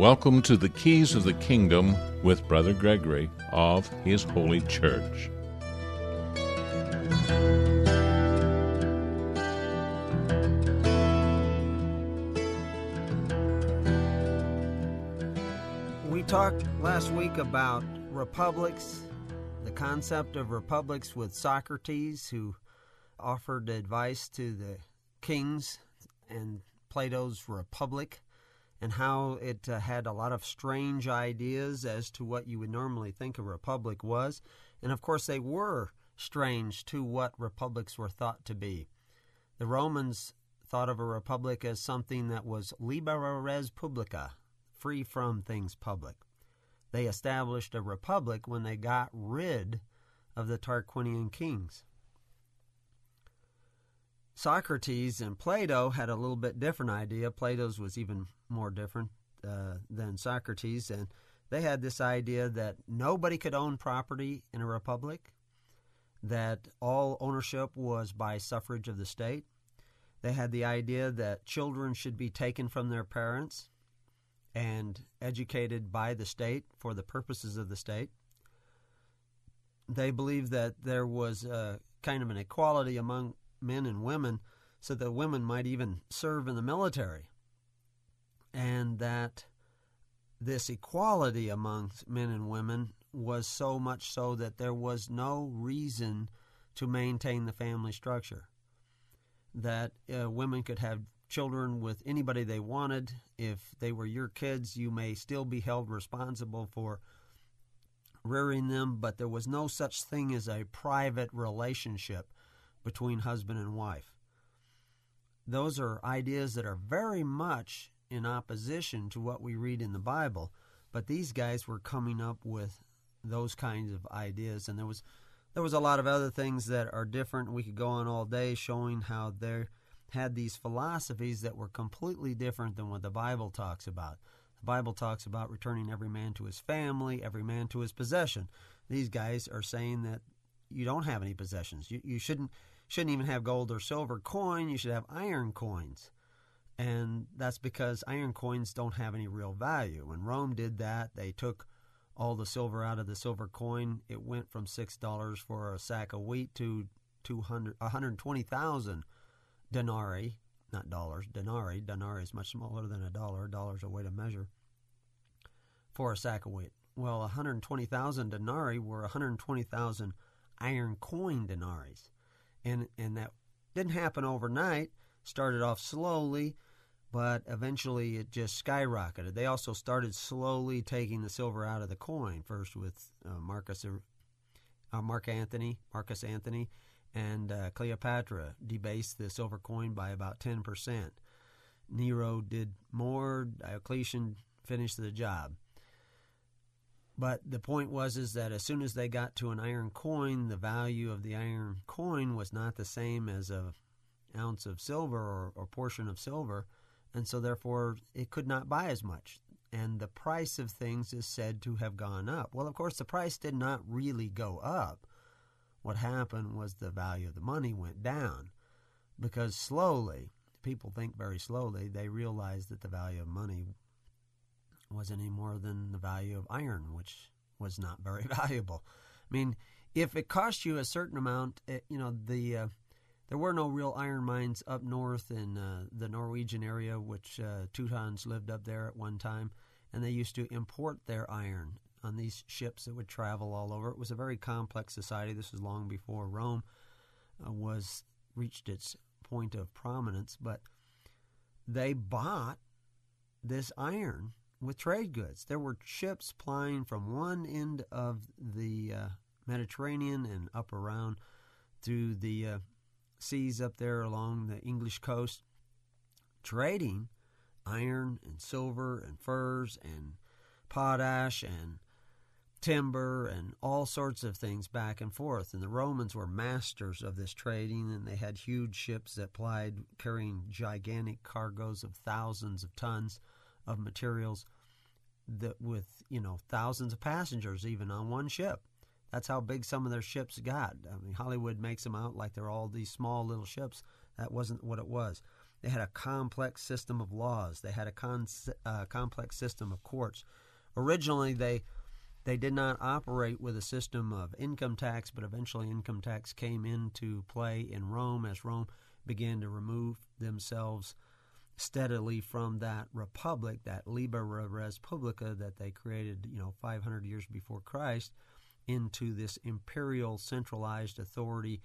Welcome to the Keys of the Kingdom with Brother Gregory of His Holy Church. We talked last week about republics, the concept of republics with Socrates, who offered advice to the kings, and Plato's Republic, and how it had a lot of strange ideas as to what you would normally think a republic was. And of course they were strange to what republics were thought to be. The Romans thought of a republic as something that was libera res publica, free from things public. They established a republic when they got rid of the Tarquinian kings. Socrates and Plato had a little bit different idea. Plato's was even more different than Socrates, and they had this idea that nobody could own property in a republic, that all ownership was by suffrage of the state. They had the idea that children should be taken from their parents and educated by the state for the purposes of the state. They believed that there was kind of an equality among men and women, so that women might even serve in the military, and that this equality amongst men and women was so much so that there was no reason to maintain the family structure, that women could have children with anybody they wanted. If they were your kids, you may still be held responsible for rearing them, but there was no such thing as a private relationship between husband and wife. Those are ideas that are very much in opposition to what we read in the Bible, but these guys were coming up with those kinds of ideas, and there was a lot of other things that are different. We could go on all day showing how they had these philosophies that were completely different than what the Bible talks about. The Bible talks about returning every man to his family, every man to his possession. These guys are saying that you don't have any possessions. You shouldn't even have gold or silver coin. You should have iron coins. And that's because iron coins don't have any real value. When Rome did that, they took all the silver out of the silver coin. It went from $6 for a sack of wheat to 120,000 denarii, not dollars, denarii. Denarii is much smaller than a dollar. A dollar is a way to measure for a sack of wheat. Well, 120,000 denarii were 120,000 iron coin denaries. And that didn't happen overnight. Started off slowly, but eventually it just skyrocketed. They also started slowly taking the silver out of the coin, first with Marcus Antony, and Cleopatra debased the silver coin by about 10%. Nero did more. Diocletian finished the job. But the point is that as soon as they got to an iron coin, the value of the iron coin was not the same as an ounce of silver or portion of silver, and so therefore it could not buy as much. And the price of things is said to have gone up. Well, of course, the price did not really go up. What happened was the value of the money went down, because slowly, people think very slowly, they realized that the value of money wasn't any more than the value of iron, which was not very valuable. I mean, if it cost you a certain amount, there were no real iron mines up north in the Norwegian area, which Teutons lived up there at one time, and they used to import their iron on these ships that would travel all over. It was a very complex society. This was long before Rome reached its point of prominence, but they bought this iron with trade goods. There were ships plying from one end of the Mediterranean and up around through the seas up there along the English coast, trading iron and silver and furs and potash and timber and all sorts of things back and forth. And the Romans were masters of this trading, and they had huge ships that plied, carrying gigantic cargoes of thousands of tons of materials that with, thousands of passengers even on one ship. That's how big some of their ships got. I mean, Hollywood makes them out like they're all these small little ships. That wasn't what it was. They had a complex system of laws. They had a complex system of courts. Originally, they did not operate with a system of income tax, but eventually income tax came into play in Rome as Rome began to remove themselves steadily from that republic, that Liber Res Publica that they created, 500 years before Christ, into this imperial centralized authority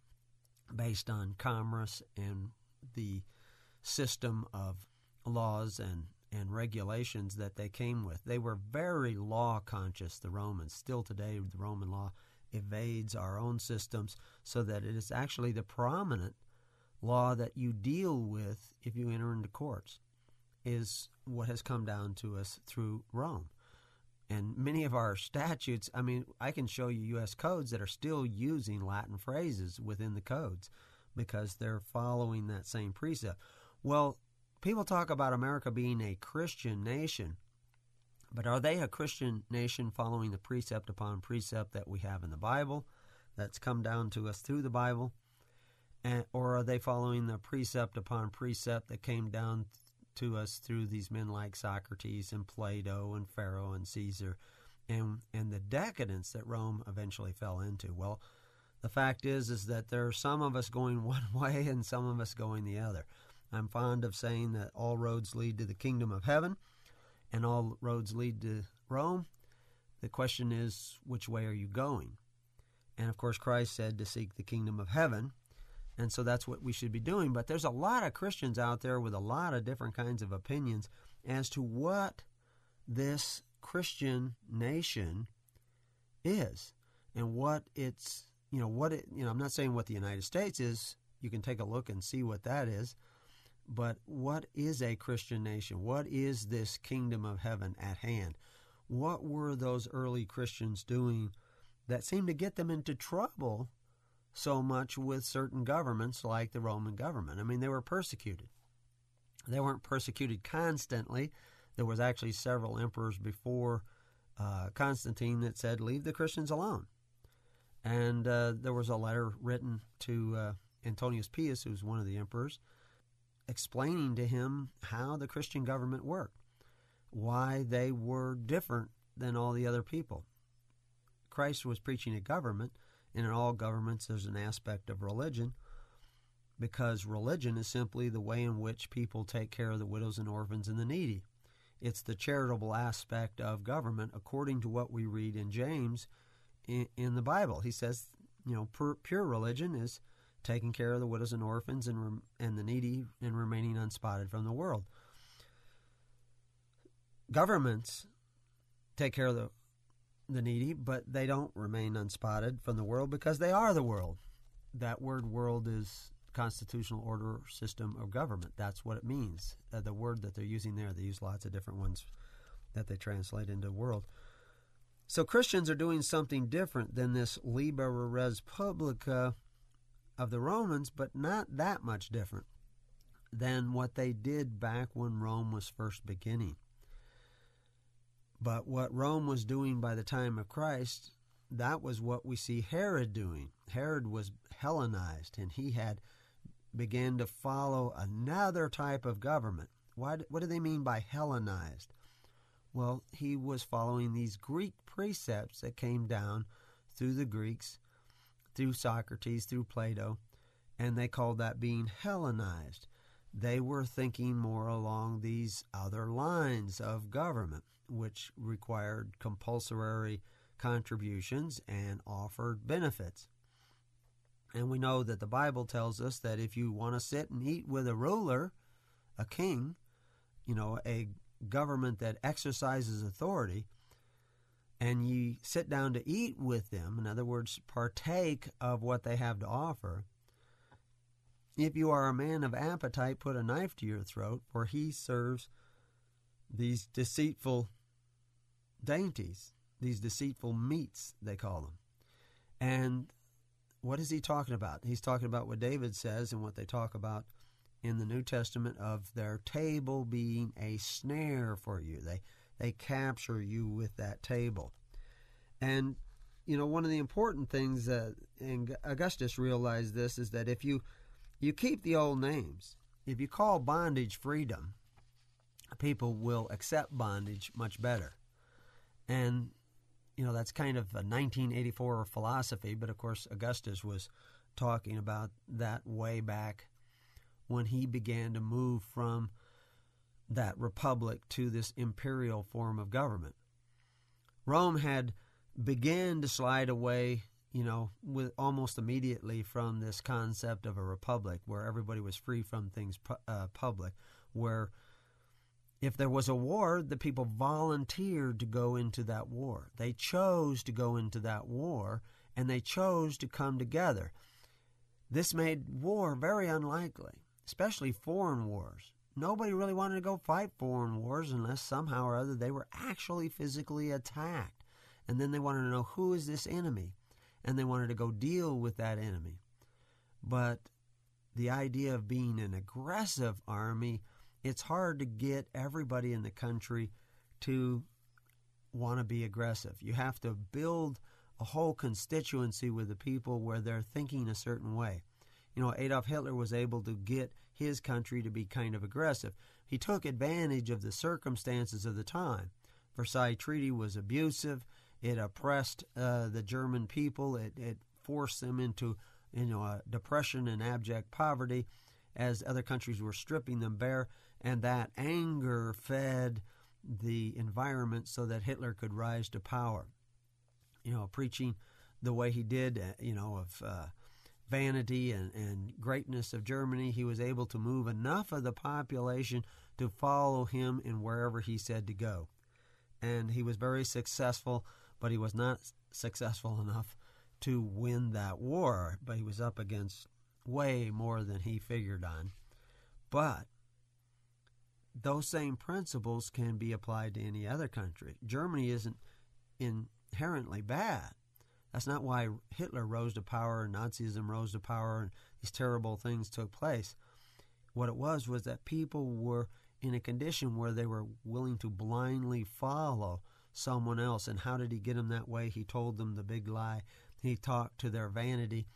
based on commerce and the system of laws and regulations that they came with. They were very law conscious, the Romans. Still today, the Roman law evades our own systems so that it is actually the prominent law that you deal with if you enter into courts, is what has come down to us through Rome. And many of our statutes, I can show you U.S. codes that are still using Latin phrases within the codes because they're following that same precept. Well, people talk about America being a Christian nation, but are they a Christian nation following the precept upon precept that we have in the Bible that's come down to us through the Bible? Or are they following the precept upon precept that came down to us through these men like Socrates and Plato and Pharaoh and Caesar and the decadence that Rome eventually fell into? Well, the fact is that there are some of us going one way and some of us going the other. I'm fond of saying that all roads lead to the kingdom of heaven and all roads lead to Rome. The question is, which way are you going? And of course, Christ said to seek the kingdom of heaven. And so that's what we should be doing. But there's a lot of Christians out there with a lot of different kinds of opinions as to what this Christian nation is and what it's, I'm not saying what the United States is. You can take a look and see what that is. But what is a Christian nation? What is this kingdom of heaven at hand? What were those early Christians doing that seemed to get them into trouble so much with certain governments like the Roman government? They were persecuted. They weren't persecuted constantly. There was actually several emperors before Constantine that said, leave the Christians alone. And there was a letter written to Antonius Pius, who's one of the emperors, explaining to him how the Christian government worked, why they were different than all the other people. Christ was preaching a government, and in all governments there's an aspect of religion, because religion is simply the way in which people take care of the widows and orphans and the needy. It's the charitable aspect of government, according to what we read in James in the Bible. He says, pure religion is taking care of the widows and orphans and the needy and remaining unspotted from the world. Governments take care of the needy, but they don't remain unspotted from the world because they are the world. That word world is constitutional order system of government. That's what it means. The word that they're using there, they use lots of different ones that they translate into world. So Christians are doing something different than this Liber Res Publica of the Romans, but not that much different than what they did back when Rome was first beginning. But what Rome was doing by the time of Christ, that was what we see Herod doing. Herod was Hellenized, and he had began to follow another type of government. What do they mean by Hellenized? Well, he was following these Greek precepts that came down through the Greeks, through Socrates, through Plato, and they called that being Hellenized. They were thinking more along these other lines of government, which required compulsory contributions and offered benefits. And we know that the Bible tells us that if you want to sit and eat with a ruler, a king, a government that exercises authority, and you sit down to eat with them, in other words, partake of what they have to offer, if you are a man of appetite, put a knife to your throat, for he serves these deceitful dainties, these deceitful meats, they call them. And what is he talking about? He's talking about what David says and what they talk about in the New Testament of their table being a snare for you. They capture you with that table. And, one of the important things, and Augustus realized this, is that if you keep the old names, if you call bondage freedom, people will accept bondage much better. And, that's kind of a 1984 philosophy, but of course Augustus was talking about that way back when he began to move from that republic to this imperial form of government. Rome had began to slide away, with almost immediately from this concept of a republic where everybody was free from things public, where if there was a war, the people volunteered to go into that war. They chose to go into that war, and they chose to come together. This made war very unlikely, especially foreign wars. Nobody really wanted to go fight foreign wars unless somehow or other they were actually physically attacked. And then they wanted to know, who is this enemy? And they wanted to go deal with that enemy. But the idea of being an aggressive army, it's hard to get everybody in the country to want to be aggressive. You have to build a whole constituency with the people where they're thinking a certain way. Adolf Hitler was able to get his country to be kind of aggressive. He took advantage of the circumstances of the time. Versailles Treaty was abusive. It oppressed the German people. It forced them into a depression and abject poverty as other countries were stripping them bare. And that anger fed the environment so that Hitler could rise to power. Preaching the way he did, of vanity and greatness of Germany, he was able to move enough of the population to follow him in wherever he said to go. And he was very successful, but he was not successful enough to win that war. But he was up against way more than he figured on. But those same principles can be applied to any other country. Germany isn't inherently bad. That's not why Hitler rose to power and Nazism rose to power and these terrible things took place. What it was that people were in a condition where they were willing to blindly follow someone else. And how did he get them that way? He told them the big lie. He talked to their vanity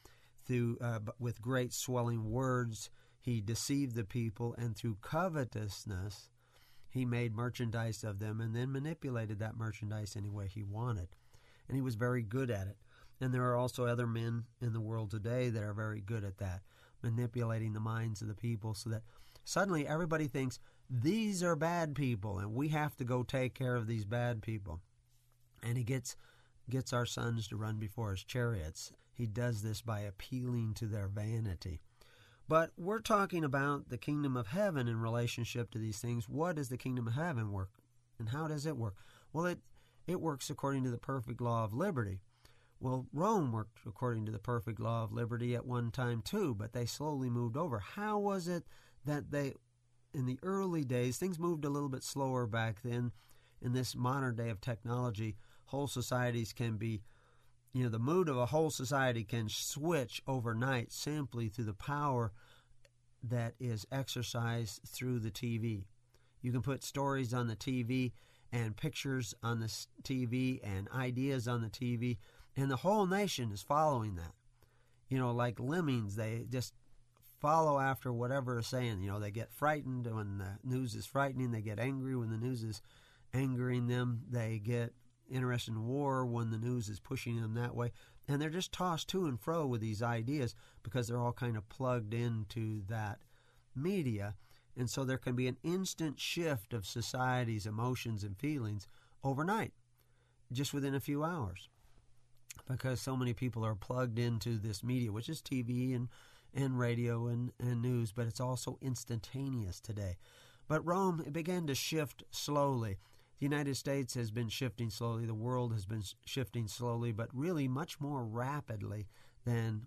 with great swelling words. He deceived the people, and through covetousness, he made merchandise of them and then manipulated that merchandise any way he wanted. And he was very good at it. And there are also other men in the world today that are very good at that, manipulating the minds of the people so that suddenly everybody thinks these are bad people and we have to go take care of these bad people. And he gets our sons to run before his chariots. He does this by appealing to their vanity. But we're talking about the kingdom of heaven in relationship to these things. What does the kingdom of heaven work? And how does it work? Well, it works according to the perfect law of liberty. Well, Rome worked according to the perfect law of liberty at one time too, but they slowly moved over. How was it that in the early days, things moved a little bit slower back then? In this modern day of technology, whole societies can be, the mood of a whole society can switch overnight simply through the power that is exercised through the TV. You can put stories on the TV and pictures on the TV and ideas on the TV, and the whole nation is following that. Like lemmings, they just follow after whatever is saying. They get frightened when the news is frightening. They get angry when the news is angering them. They get interested in war when the news is pushing them that way. And they're just tossed to and fro with these ideas because they're all kind of plugged into that media. And so there can be an instant shift of society's emotions and feelings overnight, just within a few hours, because so many people are plugged into this media, which is TV and radio and news, but it's also instantaneous today. But Rome, it began to shift slowly. The United States has been shifting slowly. The world has been shifting slowly, but really much more rapidly than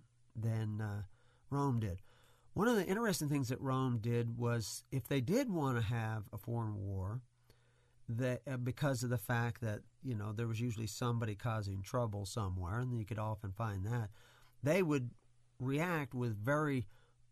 Rome did. One of the interesting things that Rome did was, if they did want to have a foreign war, because of the fact that there was usually somebody causing trouble somewhere, and you could often find that, they would react with very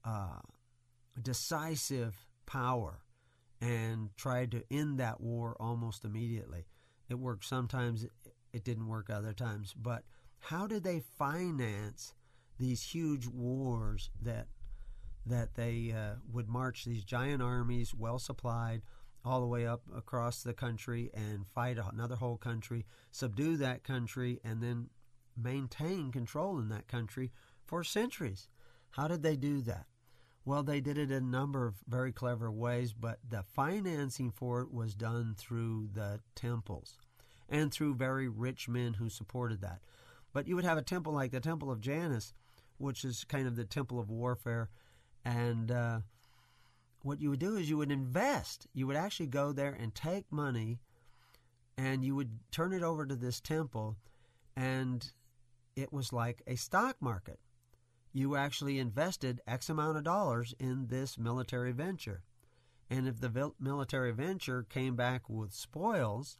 decisive power and tried to end that war almost immediately. It worked sometimes, it didn't work other times. But how did they finance these huge wars that that they would march these giant armies, well supplied, all the way up across the country and fight another whole country, subdue that country, and then maintain control in that country for centuries. How did they do that? Well, they did it in a number of very clever ways, but the financing for it was done through the temples and through very rich men who supported that. But you would have a temple like the Temple of Janus, which is kind of the temple of warfare, and what you would do is you would invest. You would actually go there and take money, and you would turn it over to this temple, and it was like a stock market. You actually invested X amount of dollars in this military venture. And if the military venture came back with spoils,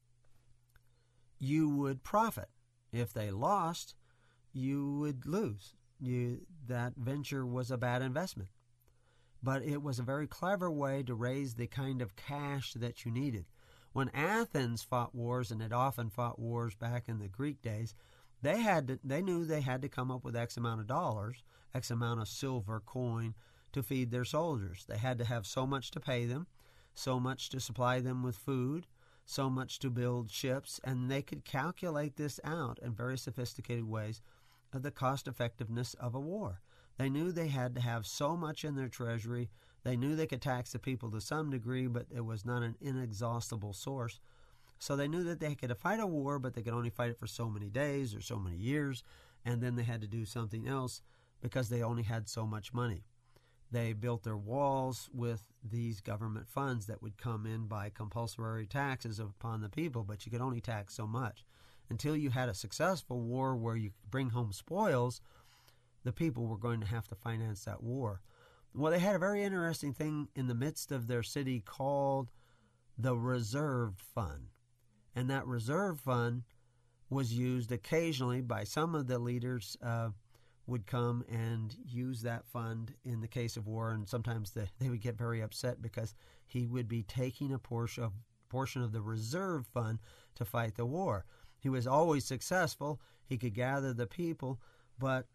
you would profit. If they lost, you would lose. That venture was a bad investment. But it was a very clever way to raise the kind of cash that you needed. When Athens fought wars, and it often fought wars back in the Greek days, they knew they had to come up with X amount of dollars, X amount of silver coin to feed their soldiers. They had to have so much to pay them, so much to supply them with food, so much to build ships, and they could calculate this out in very sophisticated ways of the cost effectiveness of a war. They knew they had to have so much in their treasury. They knew they could tax the people to some degree, but it was not an inexhaustible source. So they knew that they could fight a war, but they could only fight it for so many days or so many years, and then they had to do something else because they only had so much money. They built their walls with these government funds that would come in by compulsory taxes upon the people, but you could only tax so much. Until you had a successful war where you could bring home spoils, the people were going to have to finance that war. Well, they had a very interesting thing in the midst of their city called the Reserve Fund. And that reserve fund was used occasionally by some of the leaders would come and use that fund in the case of war, and sometimes they would get very upset because he would be taking a portion of the reserve fund to fight the war. He was always successful. He could gather the people, but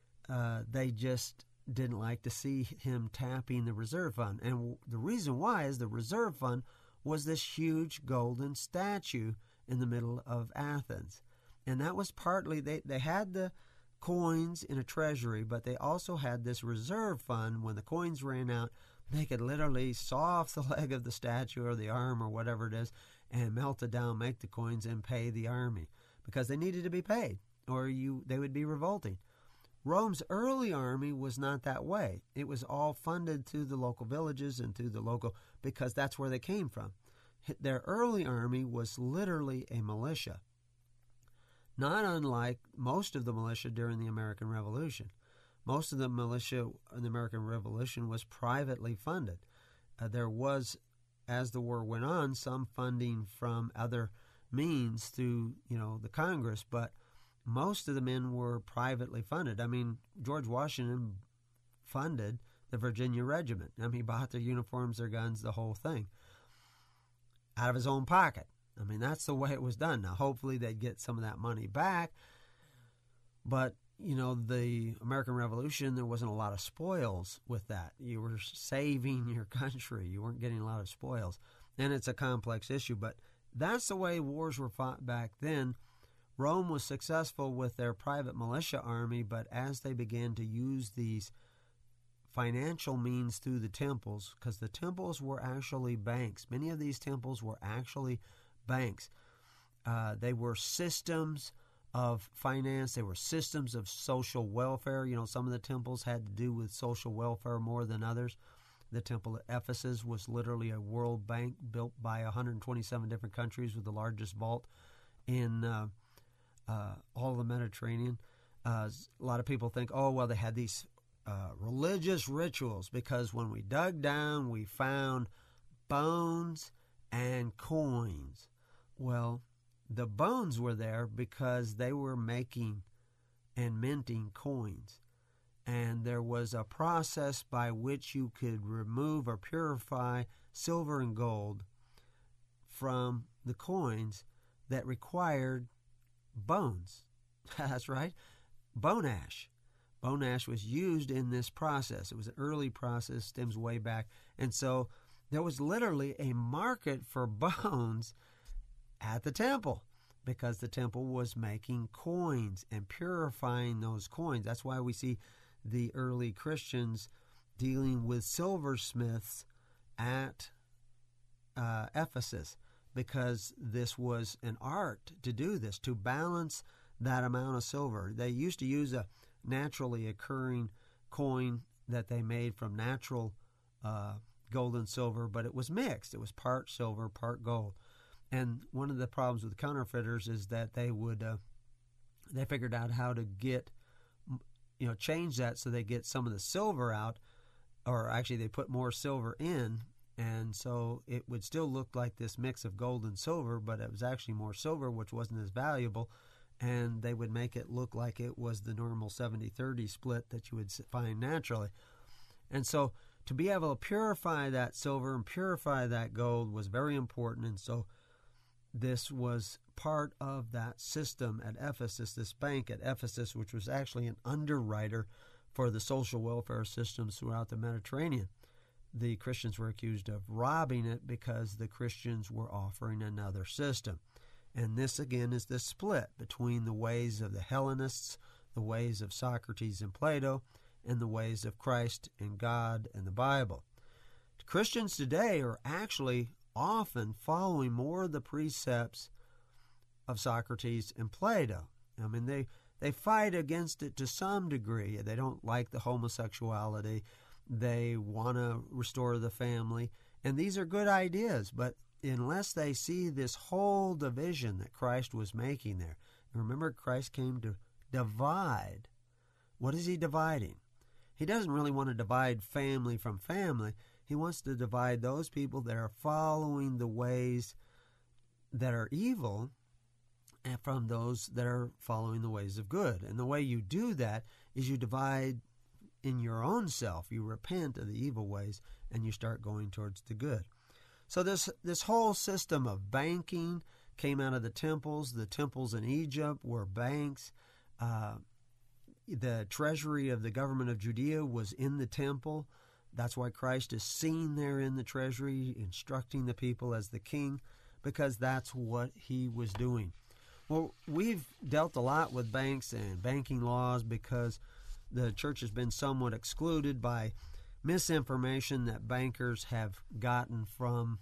they just didn't like to see him tapping the reserve fund. And the reason why is the reserve fund was this huge golden statue in the middle of Athens. And that was partly, they had the coins in a treasury, but they also had this reserve fund. When the coins ran out, they could literally saw off the leg of the statue or the arm or whatever it is and melt it down, make the coins, and pay the army because they needed to be paid or they would be revolting. Rome's early army was not that way. It was all funded through the local villages and through the local, because that's where they came from. Their early army was literally a militia, not unlike most of the militia during the American Revolution. Most of the militia in the American Revolution was privately funded. There was, as the war went on, some funding from other means through, the Congress, but most of the men were privately funded. I mean, George Washington funded the Virginia Regiment. He bought their uniforms, their guns, the whole thing, out of his own pocket. That's the way it was done. Now, hopefully they'd get some of that money back. But, the American Revolution, there wasn't a lot of spoils with that. You were saving your country. You weren't getting a lot of spoils. And it's a complex issue, but that's the way wars were fought back then. Rome was successful with their private militia army, but as they began to use these financial means through the temples, because the temples were actually banks. Many of these temples were actually banks. They were systems of finance. They were systems of social welfare. Some of the temples had to do with social welfare more than others. The temple at Ephesus was literally a world bank built by 127 different countries with the largest vault in all of the Mediterranean. A lot of people think, they had these religious rituals, because when we dug down, we found bones and coins. Well, the bones were there because they were making and minting coins. And there was a process by which you could remove or purify silver and gold from the coins that required bones. That's right, bone ash. Bone ash was used in this process. It was an early process, stems way back. And so there was literally a market for bones at the temple because the temple was making coins and purifying those coins. That's why we see the early Christians dealing with silversmiths at Ephesus, because this was an art to do this, to balance that amount of silver. They used to use a naturally occurring coin that they made from natural gold and silver, but it was mixed. It was part silver, part gold. And one of the problems with counterfeiters is that they figured out how to change that so they get some of the silver out, or actually they put more silver in, and so it would still look like this mix of gold and silver, but it was actually more silver, which wasn't as valuable, and they would make it look like it was the normal 70-30 split that you would find naturally. And so to be able to purify that silver and purify that gold was very important, and so this was part of that system at Ephesus, this bank at Ephesus, which was actually an underwriter for the social welfare systems throughout the Mediterranean. The Christians were accused of robbing it because the Christians were offering another system. And this, again, is the split between the ways of the Hellenists, the ways of Socrates and Plato, and the ways of Christ and God and the Bible. Christians today are actually often following more of the precepts of Socrates and Plato. I mean, they fight against it to some degree. They don't like the homosexuality. They want to restore the family. And these are good ideas, but unless they see this whole division that Christ was making there. Remember, Christ came to divide. What is he dividing? He doesn't really want to divide family from family. He wants to divide those people that are following the ways that are evil and from those that are following the ways of good. And the way you do that is you divide in your own self. You repent of the evil ways and you start going towards the good. So this whole system of banking came out of the temples. The temples in Egypt were banks. The treasury of the government of Judea was in the temple. That's why Christ is seen there in the treasury, instructing the people as the king, because that's what he was doing. Well, we've dealt a lot with banks and banking laws because the church has been somewhat excluded by misinformation that bankers have gotten from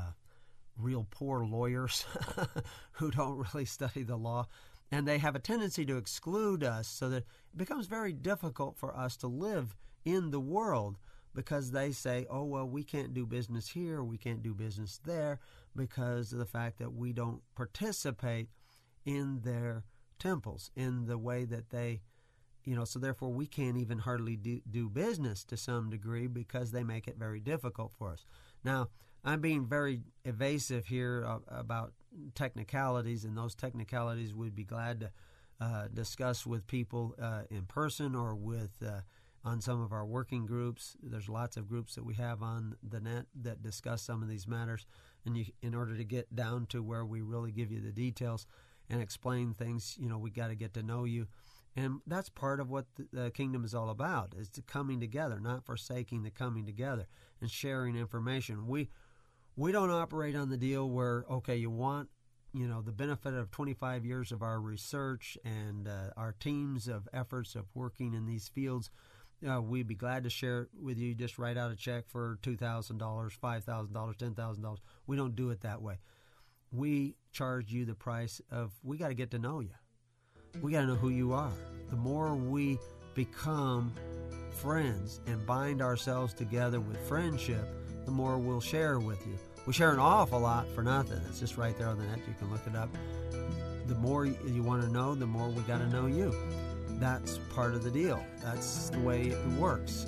real poor lawyers who don't really study the law. And they have a tendency to exclude us so that it becomes very difficult for us to live in the world, because they say, oh, well, we can't do business here, we can't do business there, because of the fact that we don't participate in their temples in the way that they, so therefore we can't even hardly do business to some degree because they make it very difficult for us. Now, I'm being very evasive here about technicalities, and those technicalities we'd be glad to discuss with people in person or with on some of our working groups. There's lots of groups that we have on the net that discuss some of these matters, and in order to get down to where we really give you the details and explain things, we got to get to know you. And that's part of what the kingdom is all about, is the coming together, not forsaking the coming together and sharing information. We don't operate on the deal where, okay, you want, the benefit of 25 years of our research and our teams of efforts of working in these fields. We'd be glad to share it with you. Just write out a check for $2,000, $5,000, $10,000. We don't do it that way. We charge you the price of, we got to get to know you. We got to know who you are. The more we become friends and bind ourselves together with friendship, the more we'll share with you. We share an awful lot for nothing. It's just right there on the net. You can look it up. The more you want to know, the more we got to know you. That's part of the deal. That's the way it works.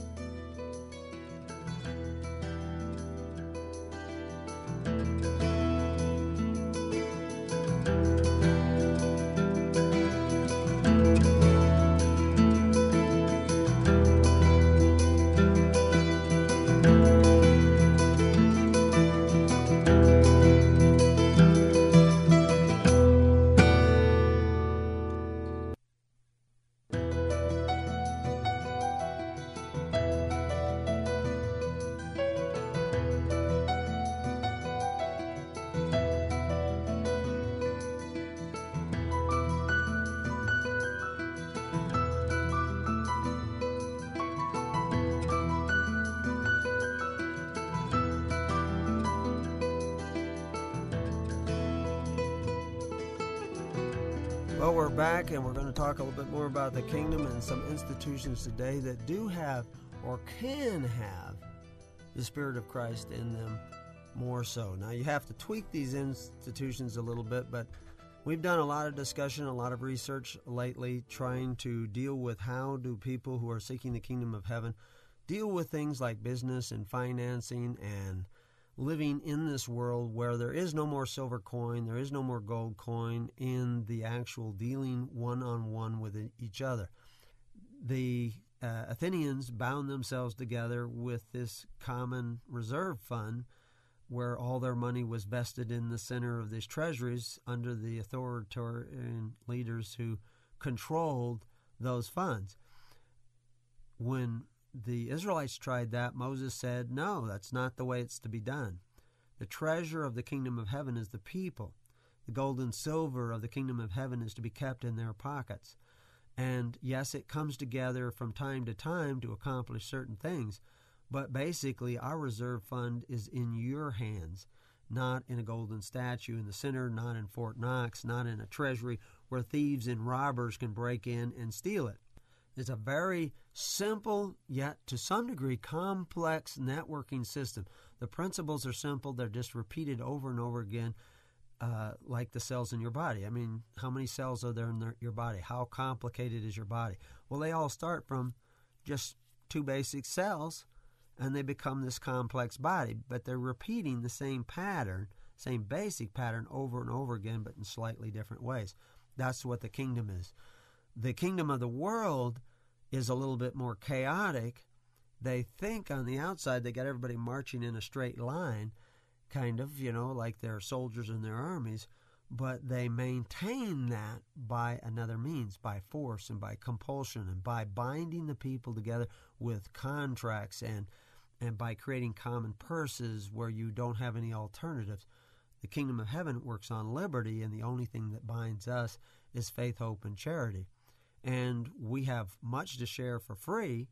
Well, we're back, and we're going to talk a little bit more about the kingdom and some institutions today that do have or can have the Spirit of Christ in them more so. Now, you have to tweak these institutions a little bit, but we've done a lot of discussion, a lot of research lately trying to deal with how do people who are seeking the kingdom of heaven deal with things like business and financing and living in this world where there is no more silver coin, there is no more gold coin in the actual dealing one-on-one with each other. The Athenians bound themselves together with this common reserve fund where all their money was vested in the center of these treasuries under the authoritarian leaders who controlled those funds. When the Israelites tried that, Moses said, no, that's not the way it's to be done. The treasure of the kingdom of heaven is the people. The gold and silver of the kingdom of heaven is to be kept in their pockets. And yes, it comes together from time to time to accomplish certain things, but basically our reserve fund is in your hands, not in a golden statue in the center, not in Fort Knox, not in a treasury where thieves and robbers can break in and steal it. It's a very simple, yet to some degree complex networking system. The principles are simple. They're just repeated over and over again, like the cells in your body. I mean, how many cells are there in your body? How complicated is your body? Well, they all start from just two basic cells, and they become this complex body. But they're repeating the same pattern, same basic pattern over and over again, but in slightly different ways. That's what the kingdom is. The kingdom of the world is a little bit more chaotic. They think on the outside they got everybody marching in a straight line, kind of, like they're soldiers in their armies, but they maintain that by another means, by force and by compulsion and by binding the people together with contracts and by creating common purses where you don't have any alternatives. The kingdom of heaven works on liberty, and the only thing that binds us is faith, hope, and charity. And we have much to share for free,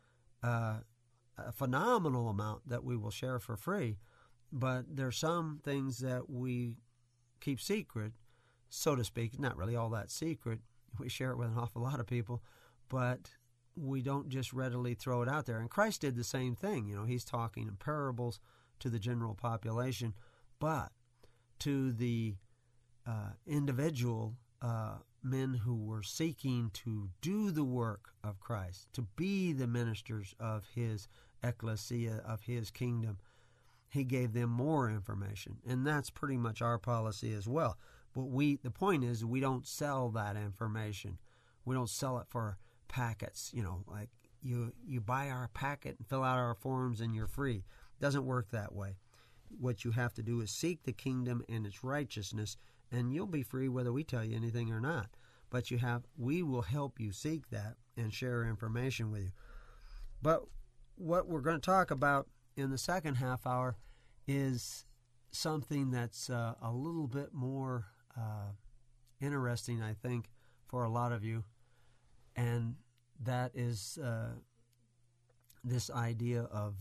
a phenomenal amount that we will share for free, but there's some things that we keep secret, so to speak, not really all that secret. We share it with an awful lot of people, but we don't just readily throw it out there. And Christ did the same thing. He's talking in parables to the general population, but to the individual men who were seeking to do the work of Christ, to be the ministers of his ecclesia, of his kingdom, he gave them more information. And that's pretty much our policy as well. But the point is, we don't sell that information. We don't sell it for packets, like you buy our packet and fill out our forms and you're free. It doesn't work that way. What you have to do is seek the kingdom and its righteousness, and you'll be free whether we tell you anything or not. But we will help you seek that and share information with you. But what we're going to talk about in the second half hour is something that's a little bit more interesting, I think, for a lot of you, and that is this idea of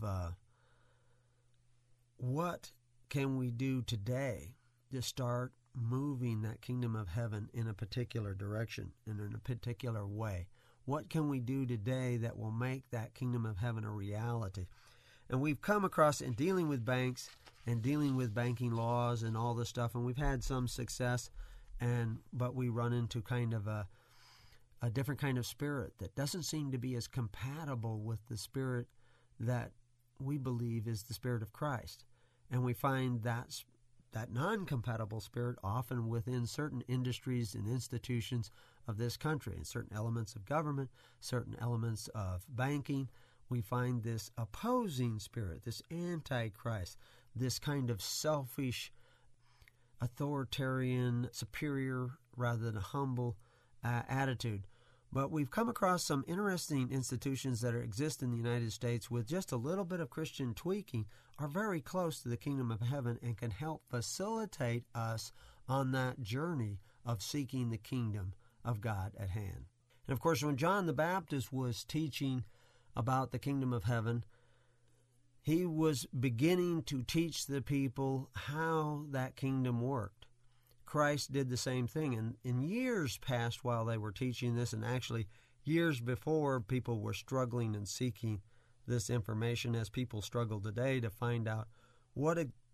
what can we do today to start moving that kingdom of heaven in a particular direction and in a particular way. What can we do today that will make that kingdom of heaven a reality? And we've come across in dealing with banks and dealing with banking laws and all this stuff, and we've had some success, but we run into kind of a different kind of spirit that doesn't seem to be as compatible with the spirit that we believe is the Spirit of Christ. And we find that non-compatible spirit often within certain industries and institutions of this country, and certain elements of government, certain elements of banking. We find this opposing spirit, this antichrist, this kind of selfish, authoritarian, superior rather than a humble attitude. But we've come across some interesting institutions that exist in the United States with just a little bit of Christian tweaking, are very close to the kingdom of heaven and can help facilitate us on that journey of seeking the kingdom of God at hand. And of course, when John the Baptist was teaching about the kingdom of heaven, he was beginning to teach the people how that kingdom worked. Christ did the same thing. And in years past, while they were teaching this, and actually years before, people were struggling and seeking this information, as people struggle today to find out what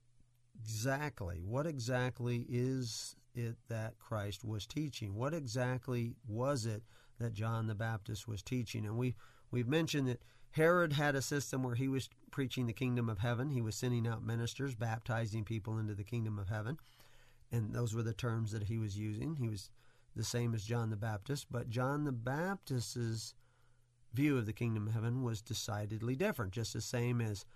exactly is it that Christ was teaching? What exactly was it that John the Baptist was teaching? And we've mentioned that Herod had a system where he was preaching the kingdom of heaven. He was sending out ministers, baptizing people into the kingdom of heaven. And those were the terms that he was using. He was the same as John the Baptist. But John the Baptist's view of the kingdom of heaven was decidedly different, just the same as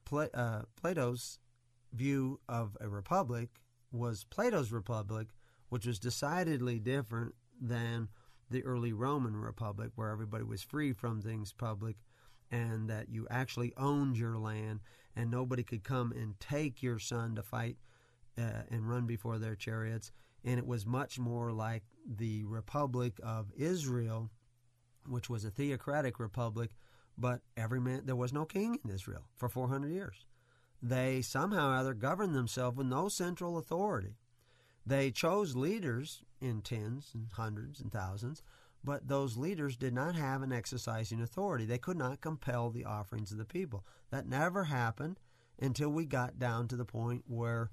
Plato's view of a republic was Plato's republic, which was decidedly different than the early Roman Republic, where everybody was free from things public, and that you actually owned your land, and nobody could come and take your son to fight and run before their chariots. And it was much more like the Republic of Israel, which was a theocratic republic, but there was no king in Israel for 400 years. They somehow or other governed themselves with no central authority. They chose leaders in tens and hundreds and thousands, but those leaders did not have an exercising authority. They could not compel the offerings of the people. That never happened until we got down to the point where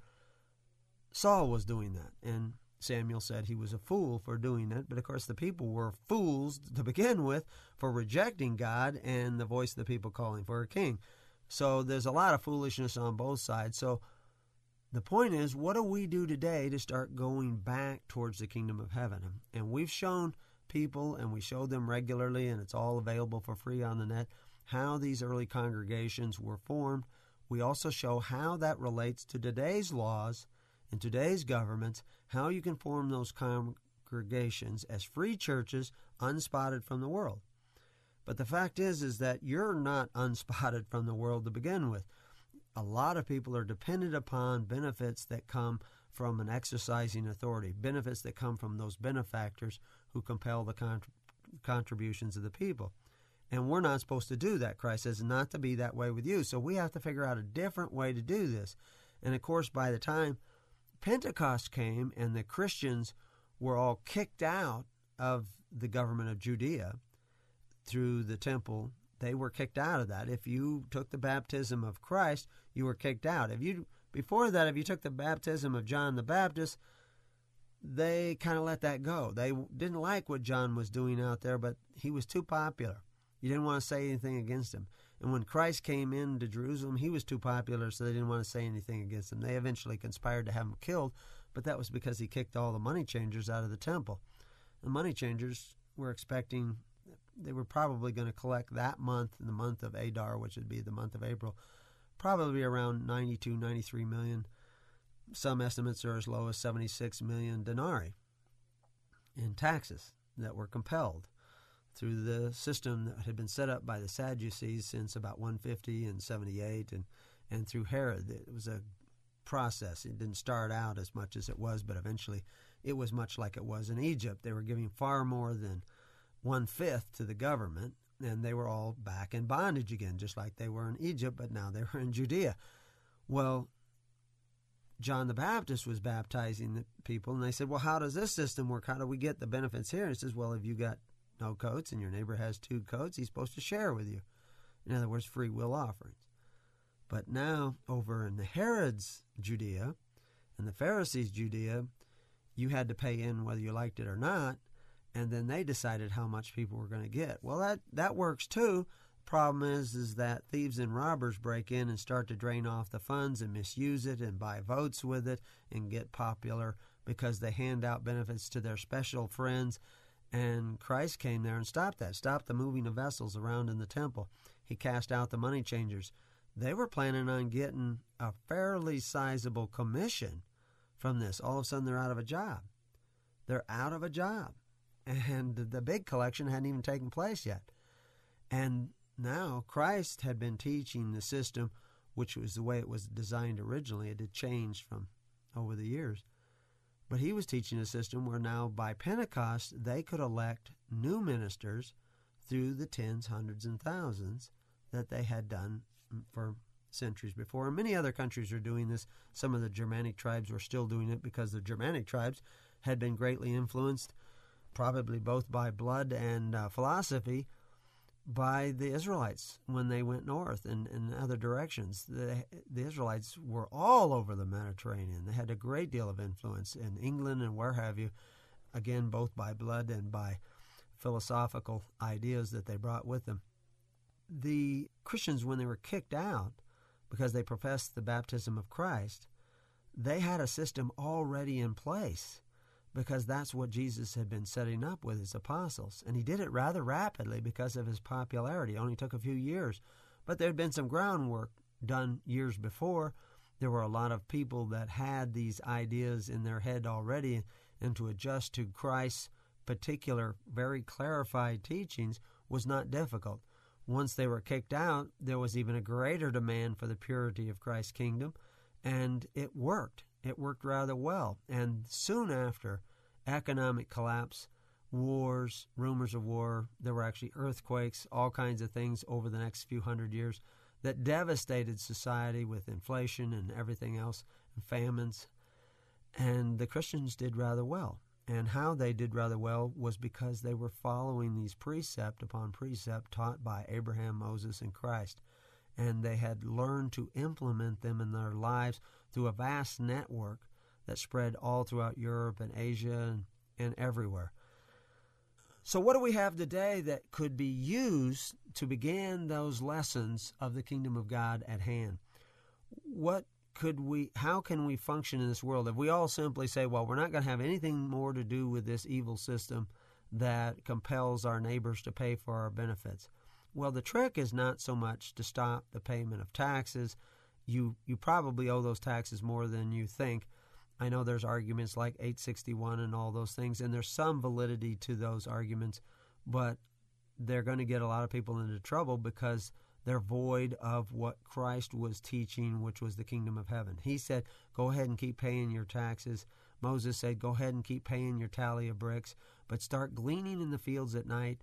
Saul was doing that. And Samuel said he was a fool for doing it, but of course the people were fools to begin with for rejecting God and the voice of the people calling for a king. So there's a lot of foolishness on both sides. So the point is, what do we do today to start going back towards the kingdom of heaven? And we've shown people, and we show them regularly, and it's all available for free on the net, how these early congregations were formed. We also show how that relates to today's laws and today's governments, how you can form those congregations as free churches unspotted from the world. But the fact is that you're not unspotted from the world to begin with. A lot of people are dependent upon benefits that come from an exercising authority, benefits that come from those benefactors who compel the contributions of the people. And we're not supposed to do that. Christ says not to be that way with you. So we have to figure out a different way to do this. And of course, by the time Pentecost came and the Christians were all kicked out of the government of Judea through the temple, they were kicked out of that. If you took the baptism of Christ, you were kicked out. Before that, if you took the baptism of John the Baptist, they kind of let that go. They didn't like what John was doing out there, but he was too popular. You didn't want to say anything against him. And when Christ came into Jerusalem, he was too popular, so they didn't want to say anything against him. They eventually conspired to have him killed, but that was because he kicked all the money changers out of the temple. The money changers were expecting, they were probably going to collect that month, in the month of Adar, which would be the month of April, probably around 92, 93 million. Some estimates are as low as 76 million denarii in taxes that were compelled through the system that had been set up by the Sadducees since about 150 and 78, and through Herod. It was a process. It didn't start out as much as it was, but eventually it was much like it was in Egypt. They were giving far more than 1/5 to the government, and they were all back in bondage again, just like they were in Egypt, but now they were in Judea. Well, John the Baptist was baptizing the people, and they said, well, how does this system work? How do we get the benefits here? And he says, well, if you got no coats and your neighbor has 2 coats, he's supposed to share with you. In other words, free will offerings. But now, over in the Herod's Judea and the Pharisees' Judea, you had to pay in whether you liked it or not, and then they decided how much people were going to get. Well, that works too. Problem is that thieves and robbers break in and start to drain off the funds and misuse it and buy votes with it and get popular because they hand out benefits to their special friends. And Christ came there and stopped that, stopped the moving of vessels around in the temple. He cast out the money changers. They were planning on getting a fairly sizable commission from this. All of a sudden, they're out of a job. They're out of a job. And the big collection hadn't even taken place yet. And now Christ had been teaching the system, which was the way it was designed originally. It had changed from over the years. But he was teaching a system where now by Pentecost, they could elect new ministers through the tens, hundreds, and thousands that they had done for centuries before. And many other countries are doing this. Some of the Germanic tribes were still doing it because the Germanic tribes had been greatly influenced, probably both by blood and philosophy, by the Israelites when they went north and in other directions. The Israelites were all over the Mediterranean. They had a great deal of influence in England and where have you, again, both by blood and by philosophical ideas that they brought with them. The Christians, when they were kicked out because they professed the baptism of Christ, they had a system already in place, because that's what Jesus had been setting up with his apostles. And he did it rather rapidly because of his popularity. It only took a few years. But there had been some groundwork done years before. There were a lot of people that had these ideas in their head already, and to adjust to Christ's particular, very clarified teachings was not difficult. Once they were kicked out, there was even a greater demand for the purity of Christ's kingdom, and it worked. It worked rather well. And soon after, economic collapse, wars, rumors of war, there were actually earthquakes, all kinds of things over the next few hundred years that devastated society with inflation and everything else, and famines. And the Christians did rather well. And how they did rather well was because they were following these precept upon precept taught by Abraham, Moses, and Christ. And they had learned to implement them in their lives through a vast network that spread all throughout Europe and Asia and everywhere. So what do we have today that could be used to begin those lessons of the kingdom of God at hand? How can we function in this world if we all simply say, well, we're not going to have anything more to do with this evil system that compels our neighbors to pay for our benefits? Well, the trick is not so much to stop the payment of taxes. You probably owe those taxes more than you think. I know there's arguments like 861 and all those things, and there's some validity to those arguments, but they're going to get a lot of people into trouble because they're void of what Christ was teaching, which was the kingdom of heaven. He said, go ahead and keep paying your taxes. Moses said, go ahead and keep paying your tally of bricks, but start gleaning in the fields at night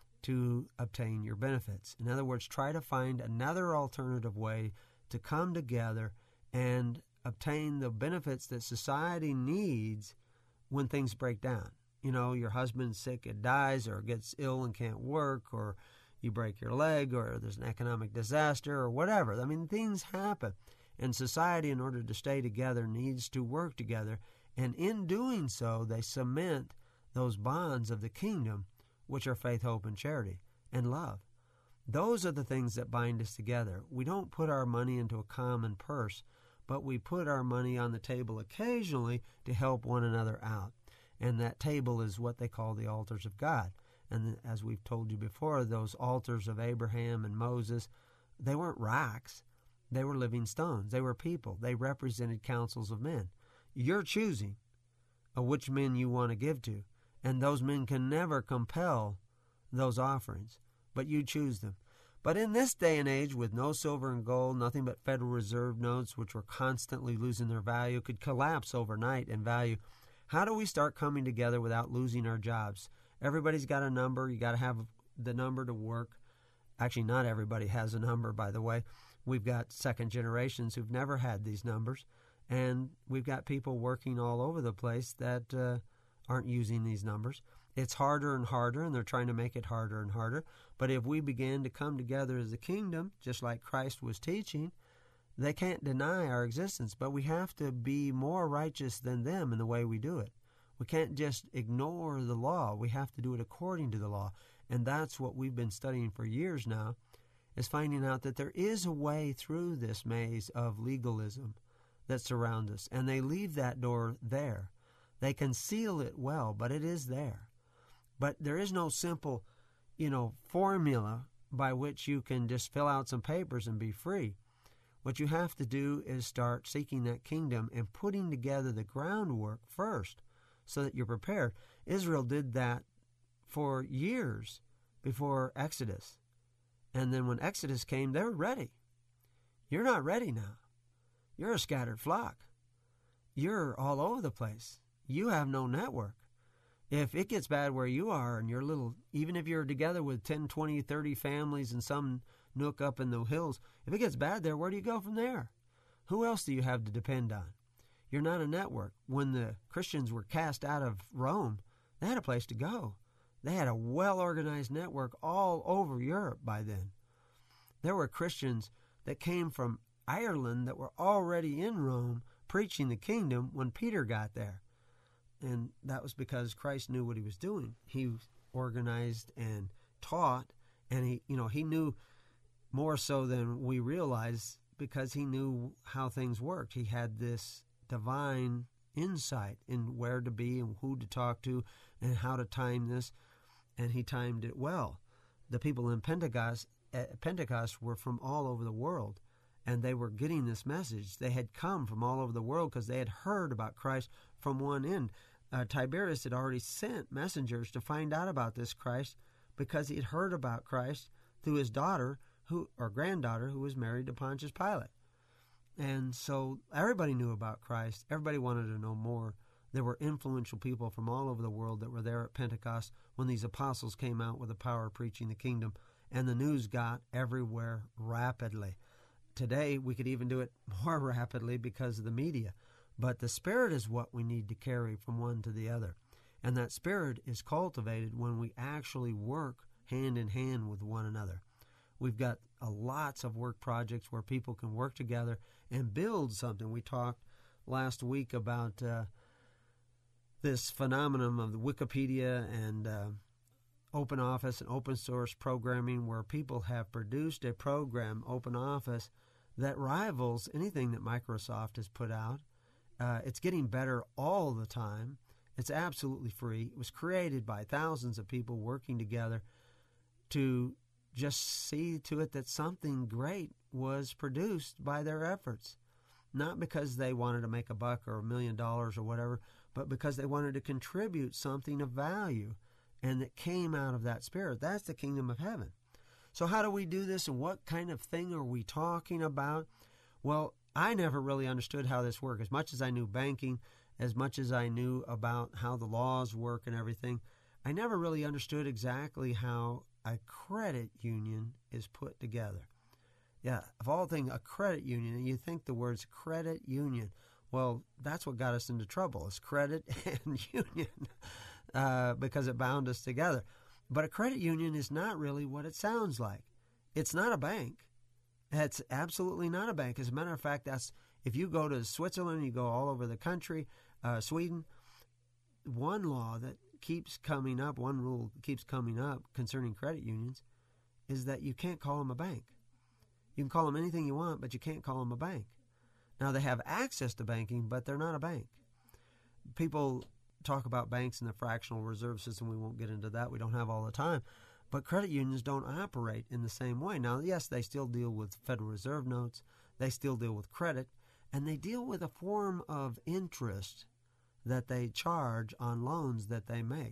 to obtain your benefits. In other words, try to find another alternative way to come together and obtain the benefits that society needs when things break down. You know, your husband's sick and dies, or gets ill and can't work, or you break your leg, or there's an economic disaster, or whatever. I mean, things happen. And society, in order to stay together, needs to work together. And in doing so, they cement those bonds of the kingdom, which are faith, hope, and charity, and love. Those are the things that bind us together. We don't put our money into a common purse, but we put our money on the table occasionally to help one another out. And that table is what they call the altars of God. And as we've told you before, those altars of Abraham and Moses, they weren't rocks. They were living stones. They were people. They represented councils of men. You're choosing which men you want to give to. And those men can never compel those offerings, but you choose them. But in this day and age, with no silver and gold, nothing but Federal Reserve notes, which were constantly losing their value, could collapse overnight in value. How do we start coming together without losing our jobs? Everybody's got a number. You got to have the number to work. Actually, not everybody has a number, by the way. We've got second generations who've never had these numbers, and we've got people working all over the place that aren't using these numbers. It's harder and harder, and they're trying to make it harder and harder. But if we begin to come together as a kingdom, just like Christ was teaching, they can't deny our existence. But we have to be more righteous than them in the way we do it. We can't just ignore the law. We have to do it according to the law. And that's what we've been studying for years now, is finding out that there is a way through this maze of legalism that surrounds us. And they leave that door there. They conceal it well, but it is there. But there is no simple, formula by which you can just fill out some papers and be free. What you have to do is start seeking that kingdom and putting together the groundwork first so that you're prepared. Israel did that for years before Exodus. And then when Exodus came, they were ready. You're not ready now. You're a scattered flock. You're all over the place. You have no network. If it gets bad where you are and you're little, even if you're together with 10, 20, 30 families in some nook up in the hills. If it gets bad there, where do you go from there? Who else do you have to depend on? You're not a network. When the Christians were cast out of Rome, they had a place to go. They had a well-organized network all over Europe by then. There were Christians that came from Ireland that were already in Rome preaching the kingdom when Peter got there. And that was because Christ knew what he was doing. He organized and taught, and he knew more so than we realize because he knew how things worked. He had this divine insight in where to be and who to talk to and how to time this, and he timed it well. The people in Pentecost were from all over the world, and they were getting this message. They had come from all over the world because they had heard about Christ from one end. Tiberius had already sent messengers to find out about this Christ because he had heard about Christ through his daughter, granddaughter, who was married to Pontius Pilate. And so everybody knew about Christ. Everybody wanted to know more. There were influential people from all over the world that were there at Pentecost when these apostles came out with the power of preaching the kingdom, and the news got everywhere rapidly. Today, we could even do it more rapidly because of the media. But the Spirit is what we need to carry from one to the other. And that Spirit is cultivated when we actually work hand in hand with one another. We've got lots of work projects where people can work together and build something. We talked last week about this phenomenon of the Wikipedia and open office and open source programming, where people have produced a program, Open Office, that rivals anything that Microsoft has put out. It's getting better all the time. It's absolutely free. It was created by thousands of people working together to just see to it that something great was produced by their efforts. Not because they wanted to make a buck or $1 million or whatever, but because they wanted to contribute something of value, and that came out of that Spirit. That's the kingdom of heaven. So how do we do this, and what kind of thing are we talking about? Well, I never really understood how this worked. As much as I knew banking, as much as I knew about how the laws work and everything, I never really understood exactly how a credit union is put together. Yeah, of all things, a credit union, and you think the words credit union. Well, that's what got us into trouble, is credit and union, because it bound us together. But a credit union is not really what it sounds like. It's not a bank. It's absolutely not a bank. As a matter of fact, if you go to Switzerland, you go all over the country, Sweden, one law that keeps coming up, one rule that keeps coming up concerning credit unions is that you can't call them a bank. You can call them anything you want, but you can't call them a bank. Now, they have access to banking, but they're not a bank. People talk about banks and the fractional reserve system. We won't get into that. We don't have all the time. But credit unions don't operate in the same way. Now, yes, they still deal with Federal Reserve notes. They still deal with credit. And they deal with a form of interest that they charge on loans that they make.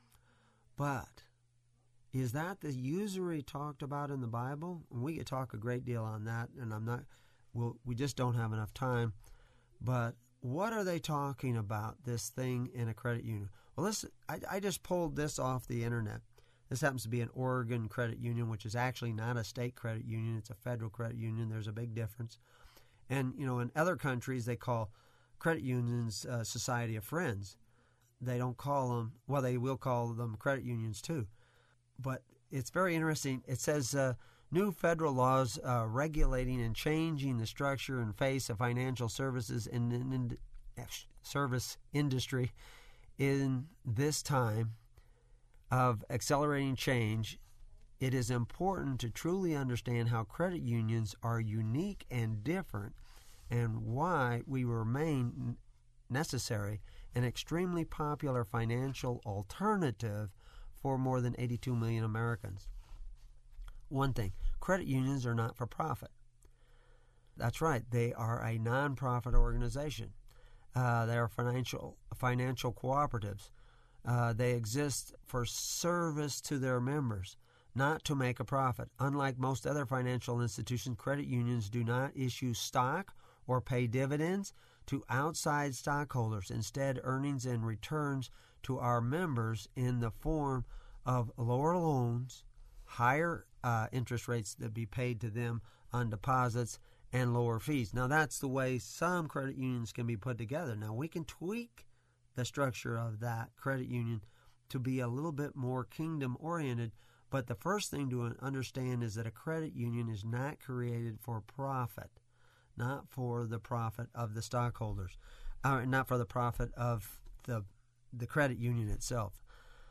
But is that the usury talked about in the Bible? And we could talk a great deal on that, and we just don't have enough time. But what are they talking about, this thing in a credit union? Well, I just pulled this off the internet. This happens to be an Oregon credit union, which is actually not a state credit union. It's a federal credit union. There's a big difference. And, in other countries, they call credit unions Society of Friends. They don't call them, well, they will call them credit unions too. But it's very interesting. It says new federal laws regulating and changing the structure and face of financial services and service industry in this time of accelerating change. It is important to truly understand how credit unions are unique and different, and why we remain necessary and extremely popular financial alternative for more than 82 million Americans. One thing, credit unions are not for profit. That's right, they are a nonprofit organization. They are financial cooperatives. They exist for service to their members, not to make a profit. Unlike most other financial institutions, credit unions do not issue stock or pay dividends to outside stockholders. Instead, earnings and returns to our members in the form of lower loans, higher interest rates that be paid to them on deposits and lower fees. Now, that's the way some credit unions can be put together. Now, we can tweak the structure of that credit union to be a little bit more kingdom-oriented, but the first thing to understand is that a credit union is not created for profit, not for the profit of the stockholders, not for the profit of the credit union itself.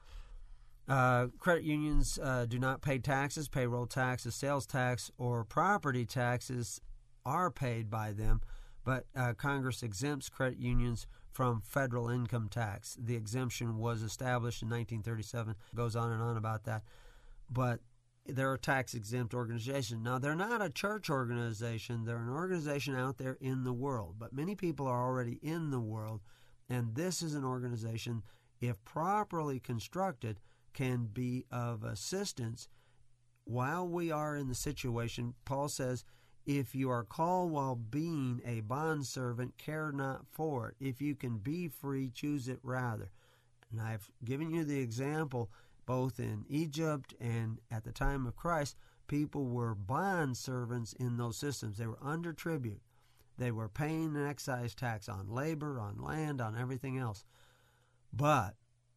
Credit unions do not pay taxes. Payroll taxes, sales tax, or property taxes are paid by them, but Congress exempts credit unions from federal income tax. The exemption was established in 1937. It goes on and on about that. But they're a tax-exempt organization. Now, they're not a church organization. They're an organization out there in the world. But many people are already in the world, and this is an organization, if properly constructed, can be of assistance while we are in the situation. Paul says, if you are called while being a bondservant, care not for it. If you can be free, choose it rather. And I've given you the example, both in Egypt and at the time of Christ, people were bondservants in those systems. They were under tribute. They were paying an excise tax on labor, on land, on everything else. But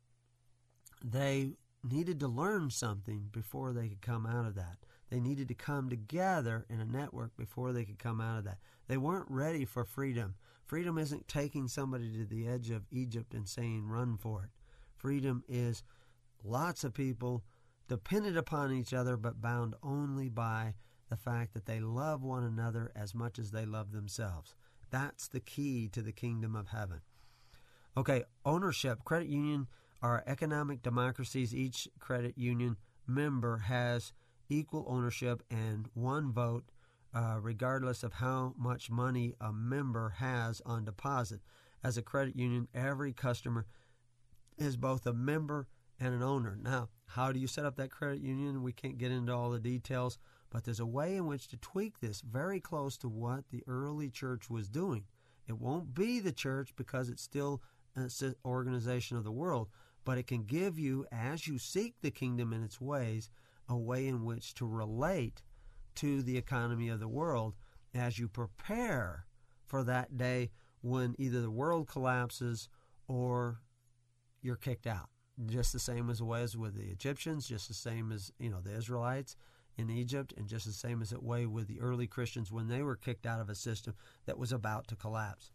they needed to learn something before they could come out of that. They needed to come together in a network before they could come out of that. They weren't ready for freedom. Freedom isn't taking somebody to the edge of Egypt and saying, run for it. Freedom is lots of people dependent upon each other, but bound only by the fact that they love one another as much as they love themselves. That's the key to the kingdom of heaven. Okay, ownership. Credit union are economic democracies. Each credit union member has equal ownership and one vote, regardless of how much money a member has on deposit. As a credit union, every customer is both a member and an owner. Now, how do you set up that credit union? We can't get into all the details, but there's a way in which to tweak this very close to what the early church was doing. It won't be the church because it's still an organization of the world, but it can give you, as you seek the kingdom in its ways, a way in which to relate to the economy of the world as you prepare for that day when either the world collapses or you're kicked out. Just the same as it was with the Egyptians, just the same as the Israelites in Egypt, and just the same as it was with the early Christians when they were kicked out of a system that was about to collapse.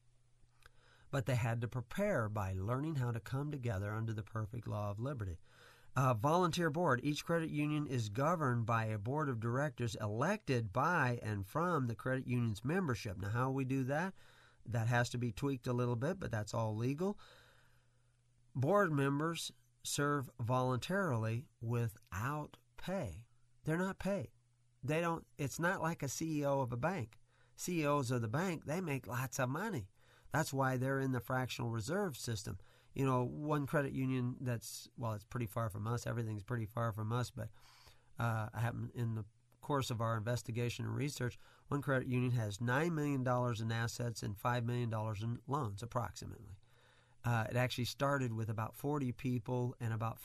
But they had to prepare by learning how to come together under the perfect law of liberty. Volunteer board. Each credit union is governed by a board of directors elected by and from the credit union's membership. Now, how we do that? That has to be tweaked a little bit, but that's all legal. Board members serve voluntarily without pay. They're not paid. It's not like a CEO of a bank. CEOs of the bank, they make lots of money. That's why they're in the fractional reserve system. One credit union it's pretty far from us. Everything's pretty far from us, but I happen in the course of our investigation and research, one credit union has $9 million in assets and $5 million in loans, approximately. It actually started with about 40 people and about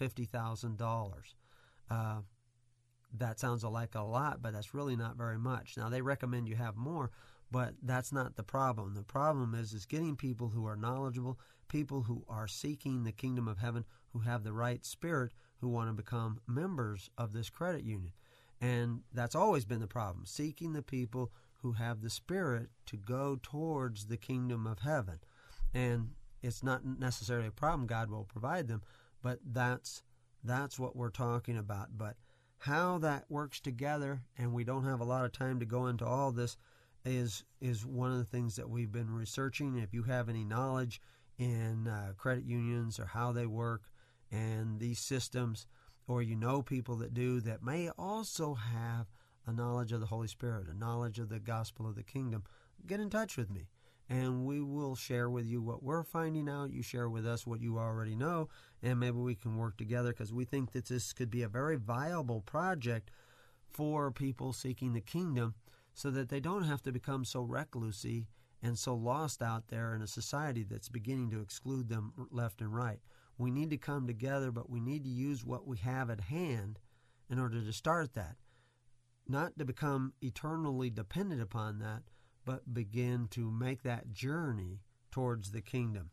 $50,000. That sounds like a lot, but that's really not very much. Now, they recommend you have more, but that's not the problem. The problem is getting people who are knowledgeable, people who are seeking the kingdom of heaven, who have the right spirit, who want to become members of this credit union. And that's always been the problem, seeking the people who have the spirit to go towards the kingdom of heaven. And it's not necessarily a problem. God will provide them, but that's what we're talking about. But how that works together, and we don't have a lot of time to go into all this, is one of the things that we've been researching. If you have any knowledge in credit unions or how they work and these systems, or people that do, that may also have a knowledge of the Holy Spirit, a knowledge of the gospel of the kingdom, get in touch with me, and we will share with you what we're finding out. You share with us what you already know, and maybe we can work together, because we think that this could be a very viable project for people seeking the kingdom, so that they don't have to become so reclusey and so lost out there in a society that's beginning to exclude them left and right. We need to come together, but we need to use what we have at hand in order to start that. Not to become eternally dependent upon that, but begin to make that journey towards the kingdom.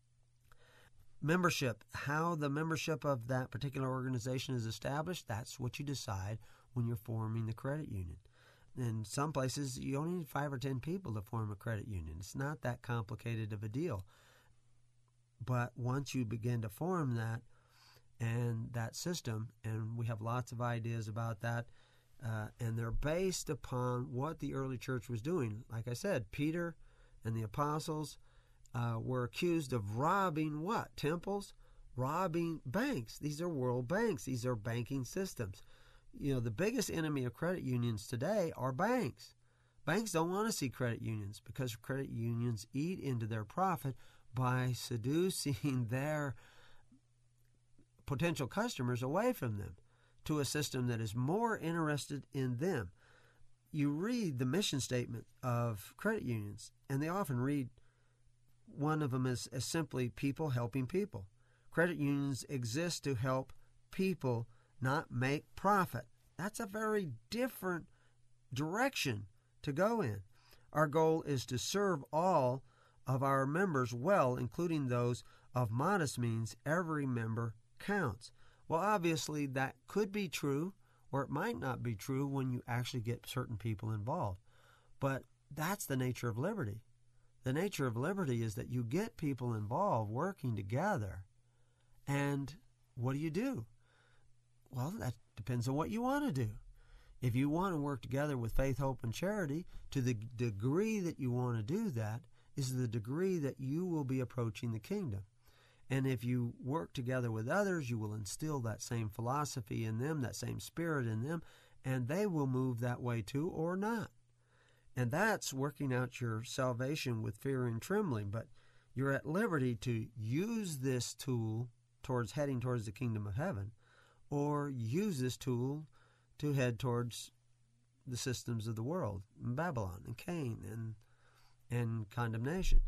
Membership, how the membership of that particular organization is established, that's what you decide when you're forming the credit union. In some places, you only need 5 or 10 people to form a credit union. It's not that complicated of a deal. But once you begin to form that and that system, and we have lots of ideas about that, and they're based upon what the early church was doing. Like I said, Peter and the apostles were accused of robbing what? Temples? Robbing banks. These are world banks. These are banking systems. You know, the biggest enemy of credit unions today are banks. Banks don't want to see credit unions because credit unions eat into their profit by seducing their potential customers away from them to a system that is more interested in them. You read the mission statement of credit unions, and they often read one of them as simply people helping people. Credit unions exist to help people, not make profit. That's a very different direction to go in. Our goal is to serve all of our members well, including those of modest means. Every member counts. Well, obviously, that could be true, or it might not be true when you actually get certain people involved. But that's the nature of liberty. The nature of liberty is that you get people involved working together. And what do? Well, that depends on what you want to do. If you want to work together with faith, hope, and charity, to the degree that you want to do that is the degree that you will be approaching the kingdom. And if you work together with others, you will instill that same philosophy in them, that same spirit in them, and they will move that way too or not. And that's working out your salvation with fear and trembling. But you're at liberty to use this tool towards heading towards the kingdom of heaven, or use this tool to head towards the systems of the world, Babylon and Cain and condemnation.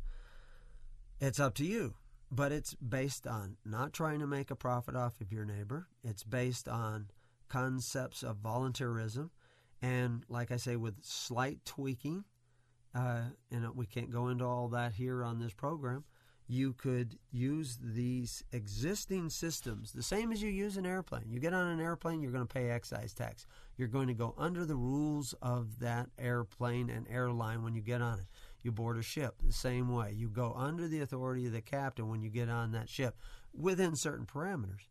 It's up to you. But it's based on not trying to make a profit off of your neighbor. It's based on concepts of voluntarism. And like I say, with slight tweaking, and we can't go into all that here on this program, you could use these existing systems, the same as you use an airplane. You get on an airplane, you're going to pay excise tax. You're going to go under the rules of that airplane and airline when you get on it. You board a ship the same way. You go under the authority of the captain when you get on that ship within certain parameters.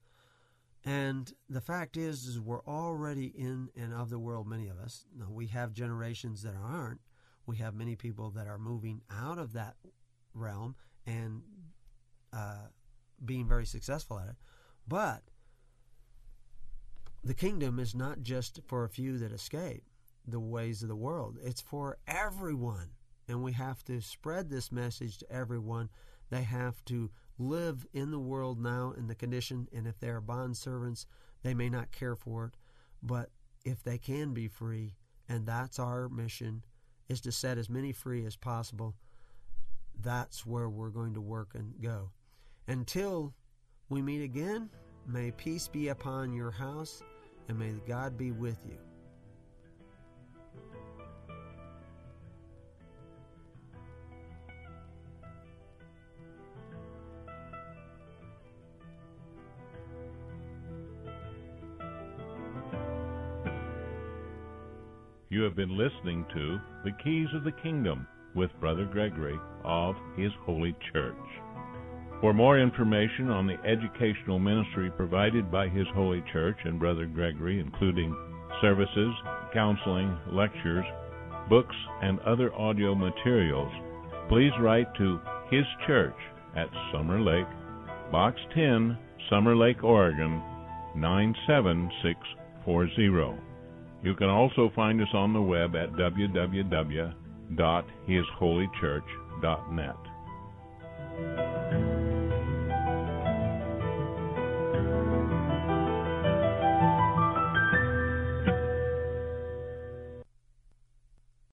And the fact is we're already in and of the world, many of us. Now, we have generations that aren't. We have many people that are moving out of that realm and being very successful at it. But the kingdom is not just for a few that escape the ways of the world. It's for everyone. And we have to spread this message to everyone. They have to live in the world now in the condition, and if they are bond servants, they may not care for it. But if they can be free, and that's our mission, is to set as many free as possible, that's where we're going to work and go. Until we meet again, may peace be upon your house, and may God be with you. You have been listening to The Keys of the Kingdom with Brother Gregory of His Holy Church. For more information on the educational ministry provided by His Holy Church and Brother Gregory, including services, counseling, lectures, books, and other audio materials, please write to His Church at Summer Lake, Box 10, Summer Lake, Oregon, 97640. You can also find us on the web at www.hisholychurch.net.